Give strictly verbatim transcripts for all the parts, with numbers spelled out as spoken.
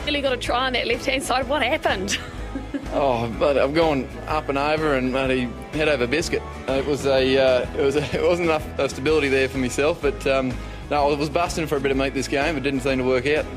Really got to try on that left-hand side. What happened? Oh, but I've gone up and over and bloody head over biscuit. It was a, uh, it was, a, it wasn't enough uh, stability there for myself. But um, no, I was busting for a bit of meat this game. It didn't seem to work out.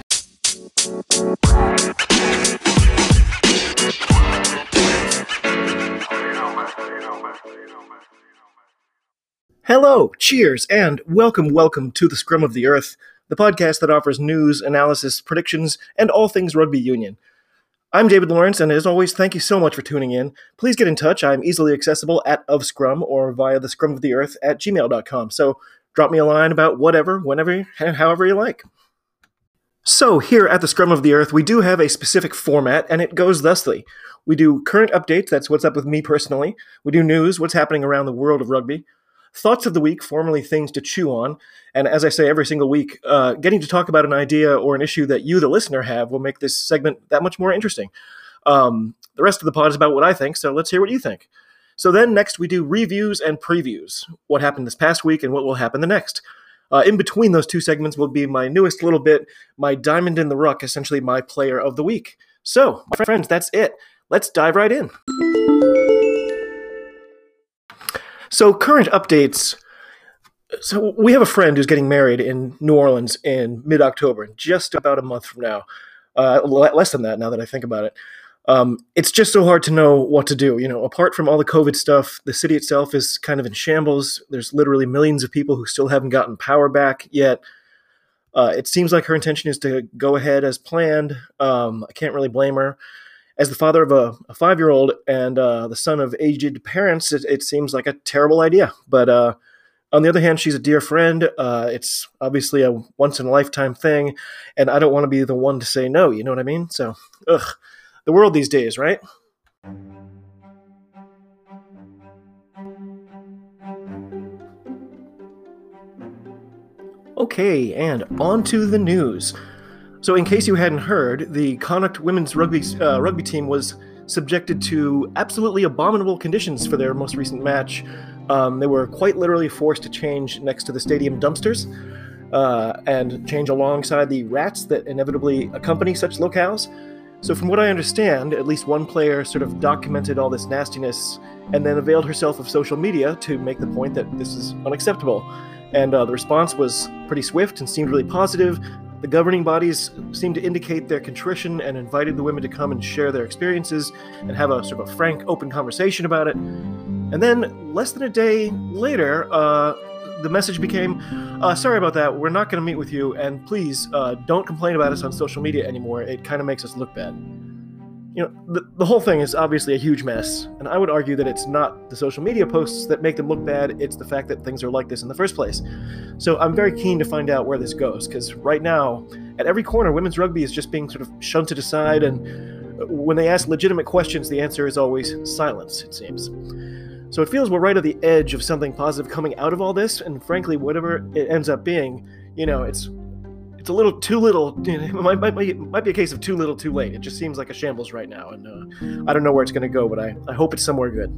Hello, cheers, and welcome, welcome to the Scrum of the Earth, the podcast that offers news, analysis, predictions, and all things rugby union. I'm David Lawrence, and as always, thank you so much for tuning in. Please get in touch. I'm easily accessible at ofscrum or via the scrum of the earth at gmail dot com. So drop me a line about whatever, whenever, and however you like. So here at the Scrum of the Earth, we do have a specific format, and it goes thusly. We do current updates, that's what's up with me personally. We do news, what's happening around the world of rugby. Thoughts of the week, formerly things to chew on. And as I say every single week, uh, getting to talk about an idea or an issue that you, the listener, have will make this segment that much more interesting. Um, the rest of the pod is about what I think, so let's hear what you think. So then next we do reviews and previews. What happened this past week and what will happen the next. Uh, in between those two segments will be my newest little bit, my diamond in the ruck, essentially my player of the week. So, my friends, that's it. Let's dive right in. So, current updates. So, we have a friend who's getting married in New Orleans in mid-October, just about a month from now. Uh, less than that, now that I think about it. Um, it's just so hard to know what to do. You know, apart from all the COVID stuff, the city itself is kind of in shambles. There's literally millions of people who still haven't gotten power back yet. Uh, it seems like her intention is to go ahead as planned. Um, I can't really blame her. As the father of a, a five-year-old and uh, the son of aged parents, it, it seems like a terrible idea. But uh, on the other hand, she's a dear friend. Uh, it's obviously a once-in-a-lifetime thing, and I don't want to be the one to say no, you know what I mean? So, ugh, the world these days, right? Okay, and on to the news. So in case you hadn't heard, the Connacht women's rugby uh, rugby team was subjected to absolutely abominable conditions for their most recent match. Um, they were quite literally forced to change next to the stadium dumpsters uh, and change alongside the rats that inevitably accompany such locales. So from what I understand, at least one player sort of documented all this nastiness and then availed herself of social media to make the point that this is unacceptable. And uh, the response was pretty swift and seemed really positive. The governing bodies seemed to indicate their contrition and invited the women to come and share their experiences and have a sort of a frank, open conversation about it. And then, less than a day later, uh, the message became, uh, sorry about that, we're not going to meet with you, and please uh, don't complain about us on social media anymore. It kind of makes us look bad. You know, the, the whole thing is obviously a huge mess, and I would argue that it's not the social media posts that make them look bad, it's the fact that things are like this in the first place. So I'm very keen to find out where this goes, because right now, at every corner, women's rugby is just being sort of shunted aside, and when they ask legitimate questions, the answer is always silence, it seems. So it feels we're right at the edge of something positive coming out of all this, and frankly, whatever it ends up being, you know, it's It's a little too little. It might, might, might, might be a case of too little, too late. It just seems like a shambles right now, and uh, I don't know where it's going to go, but I, I hope it's somewhere good.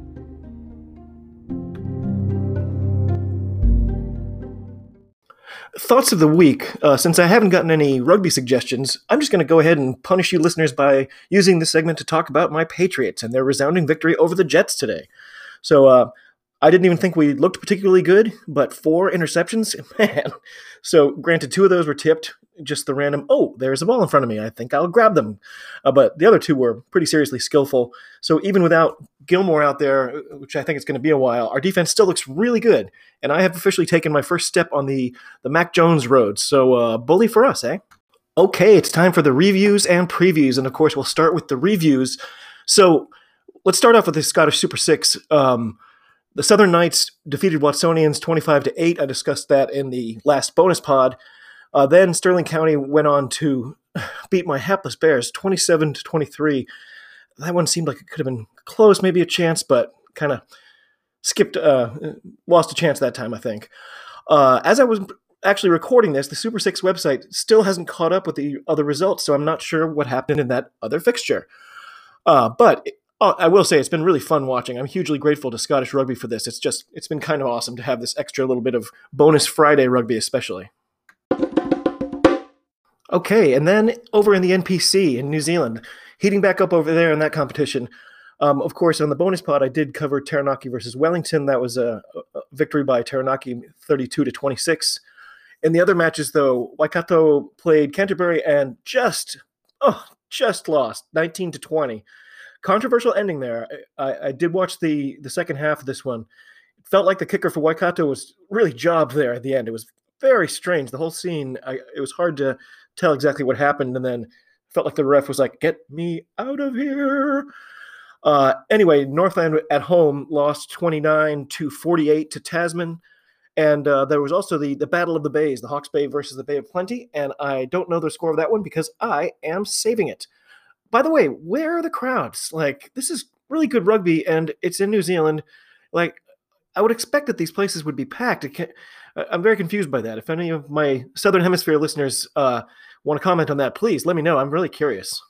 Thoughts of the week. Uh, since I haven't gotten any rugby suggestions, I'm just going to go ahead and punish you listeners by using this segment to talk about my Patriots and their resounding victory over the Jets today. So, uh, I didn't even think we looked particularly good, but four interceptions, man. So granted, two of those were tipped, just the random, oh, there's a ball in front of me, I think I'll grab them. Uh, but the other two were pretty seriously skillful. So even without Gilmore out there, which I think it's going to be a while, our defense still looks really good. And I have officially taken my first step on the, the Mac Jones road. So uh, bully for us, eh? Okay, it's time for the reviews and previews. And of course, we'll start with the reviews. So let's start off with the Scottish Super Six. Um, The Southern Knights defeated Watsonians twenty-five to eight. I discussed that in the last bonus pod. Uh, then Stirling County went on to beat my hapless Bears twenty-seven to twenty-three. That one seemed like it could have been close, maybe a chance, but kind of skipped, uh, lost a chance that time, I think. Uh, as I was actually recording this, the Super Six website still hasn't caught up with the other results, so I'm not sure what happened in that other fixture. Uh, but Oh, I will say it's been really fun watching. I'm hugely grateful to Scottish Rugby for this. It's just, it's been kind of awesome to have this extra little bit of bonus Friday rugby especially. Okay, and then over in the N P C in New Zealand, heating back up over there in that competition. Um, of course, on the bonus pod, I did cover Taranaki versus Wellington. That was a, a victory by Taranaki, thirty-two to twenty-six. In the other matches, though, Waikato played Canterbury and just, oh, just lost, nineteen to twenty. Controversial ending there. I, I did watch the the second half of this one. It felt like the kicker for Waikato was really jobbed there at the end. It was very strange. The whole scene, I, it was hard to tell exactly what happened, and then felt like the ref was like, "Get me out of here." Uh, anyway, Northland at home lost twenty-nine to forty-eight to Tasman. And uh, there was also the, the Battle of the Bays, the Hawke's Bay versus the Bay of Plenty. And I don't know the score of that one because I am saving it. By the way, where are the crowds? Like, this is really good rugby, and it's in New Zealand. Like, I would expect that these places would be packed. I'm very confused by that. If any of my Southern Hemisphere listeners uh, want to comment on that, please let me know. I'm really curious.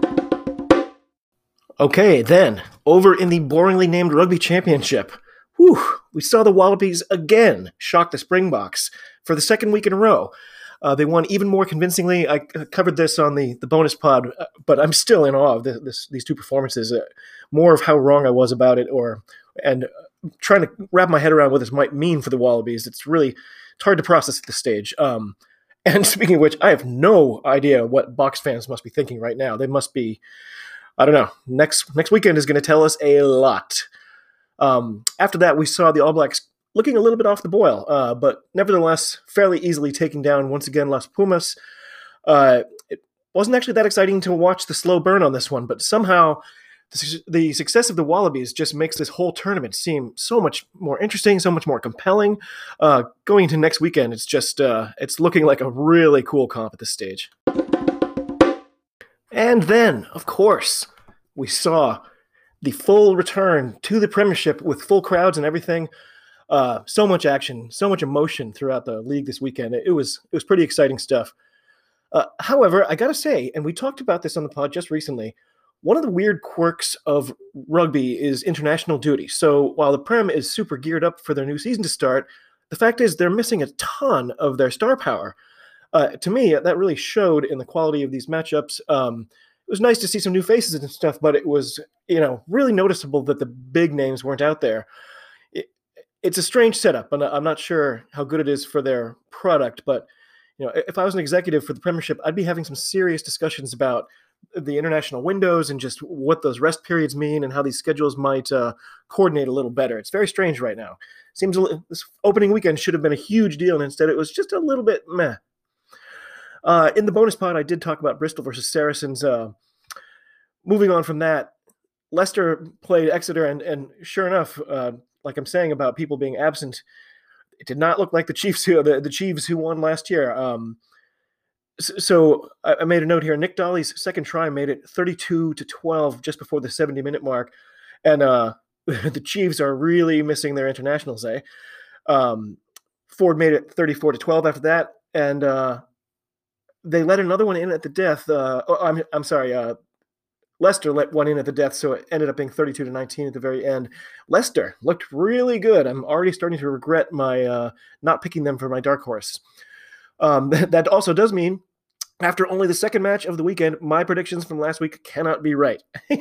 Okay, then, over in the boringly named Rugby Championship, whew, we saw the Wallabies again shock the Springboks for the second week in a row. Uh, they won even more convincingly. I covered this on the, the bonus pod, but I'm still in awe of this, this, these two performances. Uh, more of how wrong I was about it, or and trying to wrap my head around what this might mean for the Wallabies. It's really it's hard to process at this stage. Um, and speaking of which, I have no idea what Boks fans must be thinking right now. They must be, I don't know. Next next weekend is going to tell us a lot. Um, after that, we saw the All Blacks looking a little bit off the boil, uh, but nevertheless fairly easily taking down, once again, Las Pumas. Uh, it wasn't actually that exciting to watch the slow burn on this one, but somehow the, the success of the Wallabies just makes this whole tournament seem so much more interesting, so much more compelling. Uh, going into next weekend, it's just uh, it's looking like a really cool comp at this stage. And then, of course, we saw the full return to the Premiership with full crowds and everything. Uh, so much action, so much emotion throughout the league this weekend. It, it was it was pretty exciting stuff. Uh, however, I got to say, and we talked about this on the pod just recently, one of the weird quirks of rugby is international duty. So while the Prem is super geared up for their new season to start, the fact is they're missing a ton of their star power. Uh, to me, that really showed in the quality of these matchups. Um, it was nice to see some new faces and stuff, but it was, you know, really noticeable that the big names weren't out there. It, it's a strange setup, and I'm not sure how good it is for their product, but you know, if I was an executive for the Premiership, I'd be having some serious discussions about the international windows and just what those rest periods mean and how these schedules might uh, coordinate a little better. It's very strange right now. Seems a little, this opening weekend should have been a huge deal, and instead it was just a little bit meh. Uh, in the bonus pod, I did talk about Bristol versus Saracens. Uh, moving on from that, Leicester played Exeter, and, and sure enough, uh, like I'm saying about people being absent, it did not look like the Chiefs who the, the Chiefs who won last year. Um, so, so I, I made a note here. Nick Dolly's second try made it thirty-two to twelve just before the seventy minute mark, and uh, the Chiefs are really missing their internationals. Eh? Um, Ford made it thirty-four to twelve after that, and uh, they let another one in at the death. Uh, oh, I'm I'm sorry. Uh, Leicester let one in at the death, so it ended up being thirty-two to nineteen at the very end. Leicester looked really good. I'm already starting to regret my uh, not picking them for my dark horse. Um, that also does mean, after only the second match of the weekend, my predictions from last week cannot be right.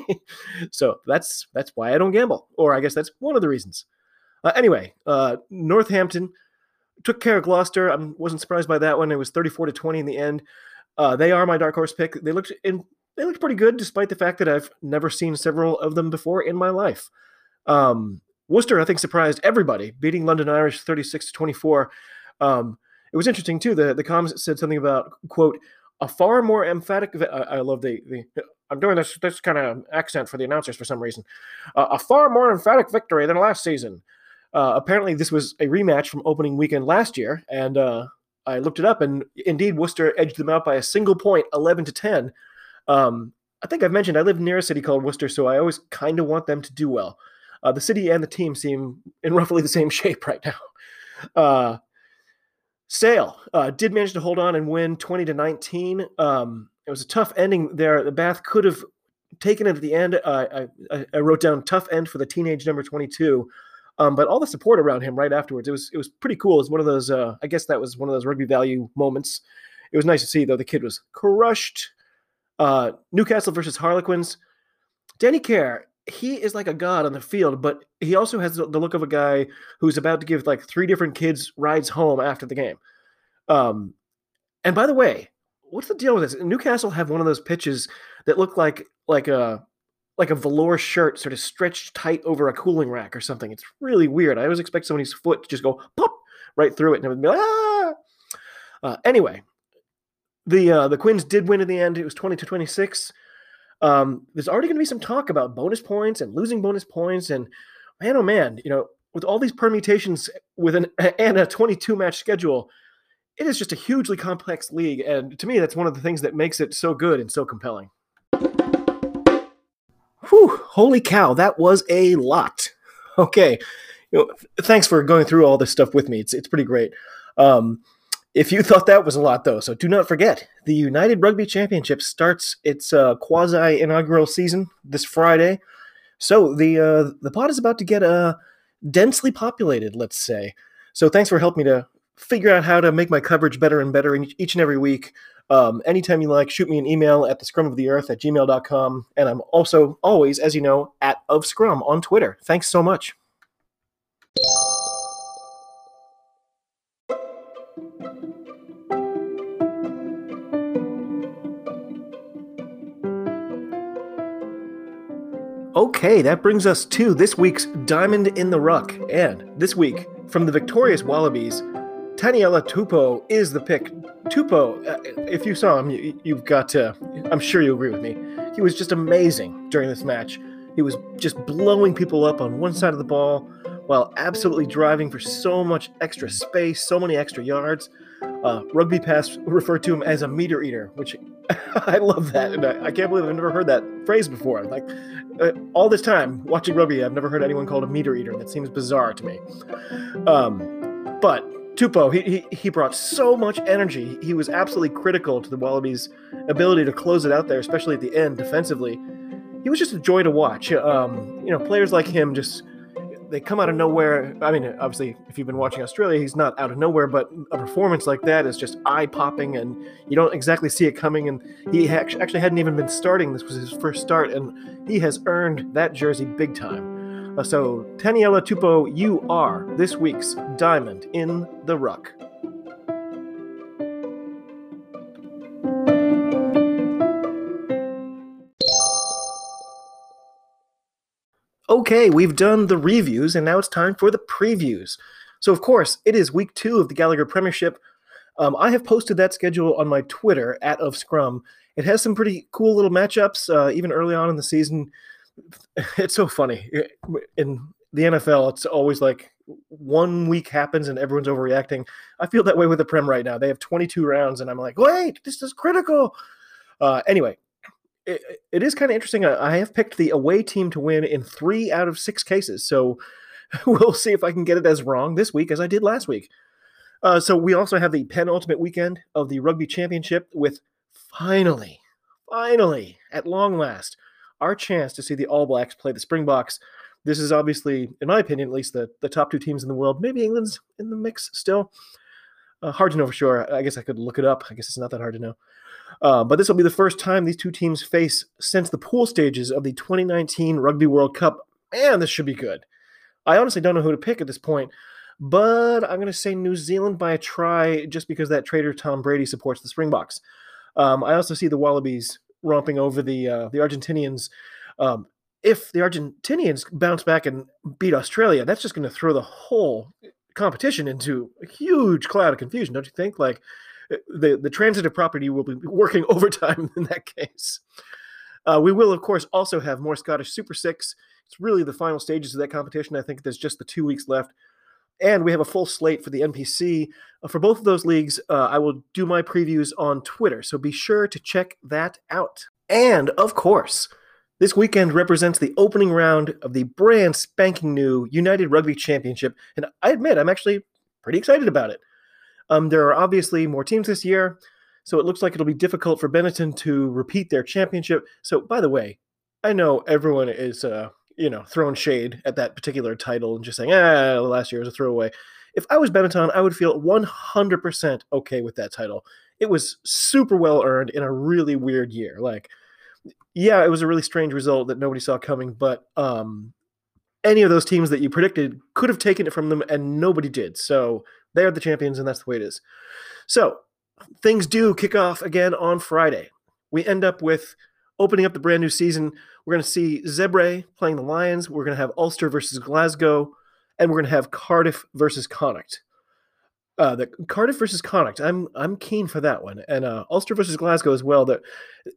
So that's that's why I don't gamble, or I guess that's one of the reasons. Uh, anyway, uh, Northampton took care of Gloucester. I wasn't surprised by that one. It was thirty-four to twenty in the end. Uh, they are my dark horse pick. They looked in. They looked pretty good, despite the fact that I've never seen several of them before in my life. Um, Worcester, I think, surprised everybody, beating London Irish thirty-six to twenty-four. Um, it was interesting, too. The, the comments said something about, quote, a far more emphatic... I, I love the, the... I'm doing this, this kind of accent for the announcers for some reason. Uh, a far more emphatic victory than last season. Uh, apparently, this was a rematch from opening weekend last year, and uh, I looked it up, and indeed, Worcester edged them out by a single point, eleven to ten. Um, I think I've mentioned I live near a city called Worcester, so I always kind of want them to do well. Uh, the city and the team seem in roughly the same shape right now. Uh, Sale uh, did manage to hold on and win twenty to nineteen. Um, it was a tough ending there. The Bath could have taken it at the end. Uh, I, I wrote down tough end for the teenage number twenty-two, um, but all the support around him right afterwards, it was it was pretty cool. It was one of those. Uh, I guess that was one of those rugby value moments. It was nice to see, though. The kid was crushed. Uh, Newcastle versus Harlequins. Danny Kerr, he is like a god on the field, but he also has the look of a guy who's about to give like three different kids rides home after the game. Um, and by the way, what's the deal with this? Newcastle have one of those pitches that look like like a like a velour shirt sort of stretched tight over a cooling rack or something. It's really weird. I always expect somebody's foot to just go pop right through it and it would be like, ah! Uh, anyway, the uh, the Quins did win in the end. It was twenty to twenty-six. Um, there's already going to be some talk about bonus points and losing bonus points. And man, oh man, you know, with all these permutations with an and a twenty-two match schedule, it is just a hugely complex league. And to me, that's one of the things that makes it so good and so compelling. Whew, holy cow, that was a lot. Okay, you know, thanks for going through all this stuff with me. It's it's pretty great. Um, if you thought that was a lot, though, so do not forget, the United Rugby Championship starts its uh, quasi-inaugural season this Friday. So the uh, the pod is about to get uh, densely populated, let's say. So thanks for helping me to figure out how to make my coverage better and better each and every week. Um, anytime you like, shoot me an email at the scrum of the earth at gmail dot com. And I'm also always, as you know, at of scrum on Twitter. Thanks so much. Okay, that brings us to this week's Diamond in the Ruck. And this week, from the victorious Wallabies, Taniela Tupou is the pick. Tupou, uh, if you saw him, you, you've got to, I'm sure you agree with me, he was just amazing during this match. He was just blowing people up on one side of the ball while absolutely driving for so much extra space, so many extra yards. Uh, Rugby Pass referred to him as a meter eater, which I love that. And I, I can't believe I've never heard that phrase before. Like, uh, all this time watching rugby, I've never heard anyone called a meter eater. That seems bizarre to me. Um, but Tupou, he, he he brought so much energy. He was absolutely critical to the Wallabies' ability to close it out there, especially at the end defensively. He was just a joy to watch. Um, you know, players like him just, they come out of nowhere. I mean, obviously, if you've been watching Australia, he's not out of nowhere, but a performance like that is just eye-popping, and you don't exactly see it coming. And he actually hadn't even been starting. This was his first start, and he has earned that jersey big time. Uh, so, Taniela Tupou, you are this week's Diamond in the Ruck. Okay, we've done the reviews, and now it's time for the previews. So, of course, it is week two of the Gallagher Premiership. Um, I have posted that schedule on my Twitter, at of scrum. It has some pretty cool little matchups, uh, even early on in the season. It's so funny. In the N F L, it's always like one week happens and everyone's overreacting. I feel that way with the Prem right now. They have twenty-two rounds, and I'm like, wait, this is critical. Uh, anyway. It, it is kind of interesting. I have picked the away team to win in three out of six cases, so we'll see if I can get it as wrong this week as I did last week. Uh, so we also have the penultimate weekend of the Rugby Championship with finally, finally, at long last, our chance to see the All Blacks play the Springboks. This is obviously, in my opinion, at least the, the top two teams in the world. Maybe England's in the mix still. Uh, hard to know for sure. I guess I could look it up. I guess it's not that hard to know. Uh, but this will be the first time these two teams face since the pool stages of the twenty nineteen Rugby World Cup. Man, this should be good. I honestly don't know who to pick at this point, but I'm going to say New Zealand by a try just because that traitor Tom Brady supports the Springboks. Um, I also see the Wallabies romping over the uh, the Argentinians. Um, if the Argentinians bounce back and beat Australia, that's just going to throw the whole competition into a huge cloud of confusion, don't you think? Like, The, the transitive property will be working overtime in that case. Uh, we will, of course, also have more Scottish Super Six. It's really the final stages of that competition. I think there's just the two weeks left. And we have a full slate for the N P C. Uh, for both of those leagues, uh, I will do my previews on Twitter, so be sure to check that out. And, of course, this weekend represents the opening round of the brand spanking new United Rugby Championship. And I admit, I'm actually pretty excited about it. Um, there are obviously more teams this year, so it looks like it'll be difficult for Benetton to repeat their championship. So, by the way, I know everyone is, uh, you know, throwing shade at that particular title and just saying, ah, last year was a throwaway. If I was Benetton, I would feel one hundred percent okay with that title. it was super well earned in a really weird year. Like, yeah, it was a really strange result that nobody saw coming, but um, any of those teams that you predicted could have taken it from them, and nobody did. So they are the champions, and that's the way it is. So things do kick off again on Friday. We end up with opening up the brand new season. We're going to see Zebre playing the Lions. We're going to have Ulster versus Glasgow, and we're going to have Cardiff versus Connacht. Uh, the Cardiff versus Connacht, I'm I'm keen for that one, and uh, Ulster versus Glasgow as well. That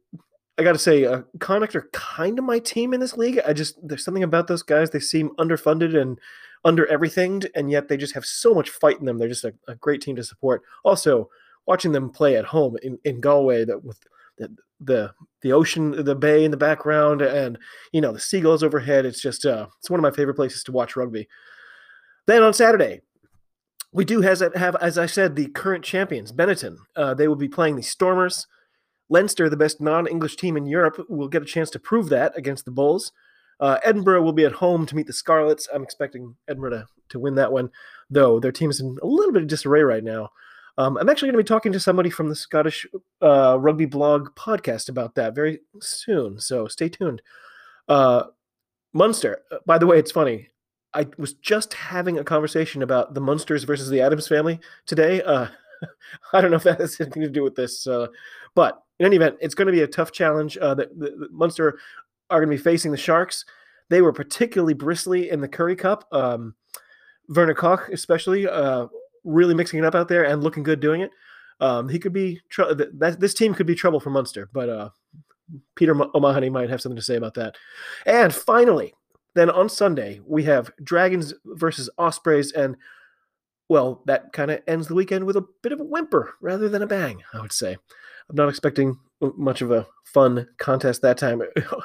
I got to say, uh, Connacht are kind of my team in this league. I just there's something about those guys. They seem underfunded and under everything, and yet they just have so much fight in them. They're just a, a great team to support. Also, watching them play at home in, in Galway, that with the, the the ocean, the bay in the background, and you know the seagulls overhead. It's just uh, it's one of my favorite places to watch rugby. Then on Saturday, we do has have, as I said, the current champions, Benetton. Uh, they will be playing the Stormers. Leinster, the best non-English team in Europe, will get a chance to prove that against the Bulls. Uh, Edinburgh will be at home to meet the Scarlets. I'm expecting Edinburgh to, to win that one, though their team is in a little bit of disarray right now. Um, I'm actually going to be talking to somebody from the Scottish uh, Rugby Blog podcast about that very soon, so stay tuned. Uh, Munster, by the way, it's funny. I was just having a conversation about the Munsters versus the Addams family today. Uh, I don't know if that has anything to do with this, uh, but in any event, it's going to be a tough challenge. Uh, the, the, the Munster are going to be facing the Sharks. They were particularly bristly in the Currie Cup. Um, Werner Koch, especially, uh, really mixing it up out there and looking good doing it. Um, he could be tr- that this team could be trouble for Munster, but uh, Peter O'Mahony might have something to say about that. And finally, then on Sunday, we have Dragons versus Ospreys, and, well, that kind of ends the weekend with a bit of a whimper rather than a bang, I would say. I'm not expecting much of a fun contest that time.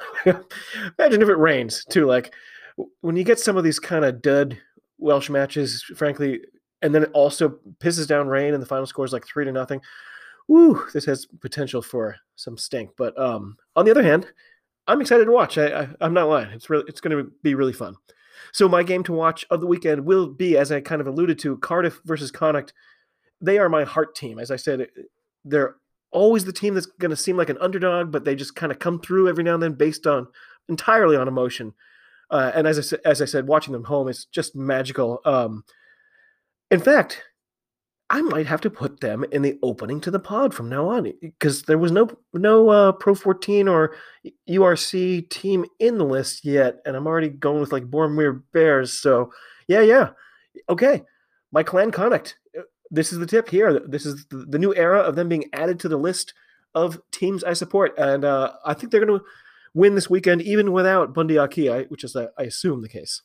Imagine if it rains, too. Like, when you get some of these kind of dud Welsh matches, frankly, and then it also pisses down rain and the final score is like three to nothing, woo, this has potential for some stink. But um, on the other hand, I'm excited to watch. I, I, I'm not lying. It's really, it's going to be really fun. So my game to watch of the weekend will be, as I kind of alluded to, Cardiff versus Connacht. They are my heart team. As I said, they're always the team that's going to seem like an underdog, but they just kind of come through every now and then based on entirely on emotion. Uh, and as I, as I said, watching them home is just magical. Um, in fact, I might have to put them in the opening to the pod from now on, because there was no no uh, Pro fourteen or U R C team in the list yet, and I'm already going with like Bournemouth Bears. So yeah, yeah, okay. My Clan Connacht. This is the tip here. This is the, the new era of them being added to the list of teams I support, and uh, I think they're going to win this weekend even without Bundy Aki, which is uh, I assume the case.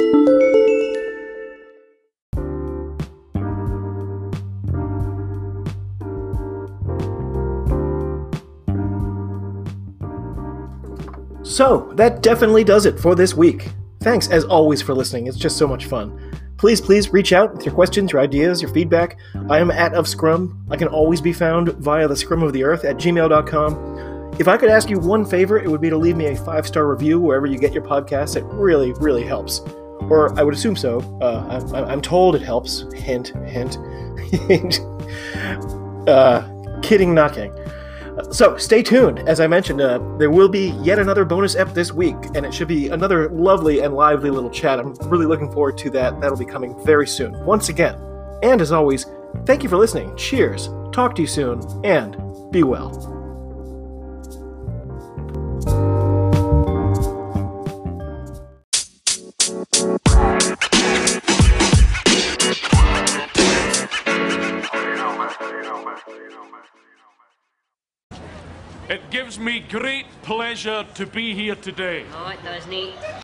So, that definitely does it for this week. Thanks, as always, for listening. It's just so much fun. Please, please reach out with your questions, your ideas, your feedback. I am at ofscrum. I can always be found via the scrum of the earth at gmail dot com. If I could ask you one favor, it would be to leave me a five-star review wherever you get your podcasts. It really, really helps. Or I would assume so. Uh, I, I'm told it helps. Hint, hint. uh, kidding, not kidding. So, stay tuned. As I mentioned, uh, there will be yet another bonus ep this week, and it should be another lovely and lively little chat. I'm really looking forward to that. That'll be coming very soon. Once again, and as always, thank you for listening. Cheers. Talk to you soon, and be well. It gives me great pleasure to be here today. Oh, it does, Nate.